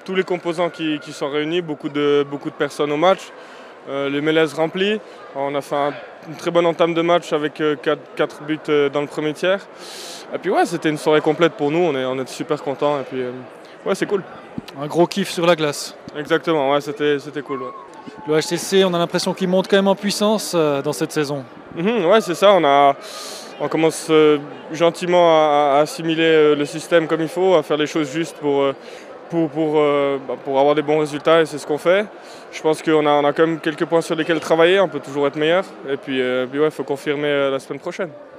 tous les composants qui sont réunis, beaucoup de personnes au match. Les Mélèzes remplis. On a fait une très bonne entame de match avec 4 buts dans le premier tiers. Et puis ouais, c'était une soirée complète pour nous, on est super contents. Et puis ouais, c'est cool. Un gros kiff sur la glace. Exactement, ouais, c'était cool. Ouais. Le HCC, on a l'impression qu'il monte quand même en puissance dans cette saison. Ouais, c'est ça, on commence gentiment à assimiler le système comme il faut, à faire les choses justes pour avoir des bons résultats, et c'est ce qu'on fait. Je pense qu'on a quand même quelques points sur lesquels travailler, on peut toujours être meilleur. Et puis ouais, il faut confirmer la semaine prochaine.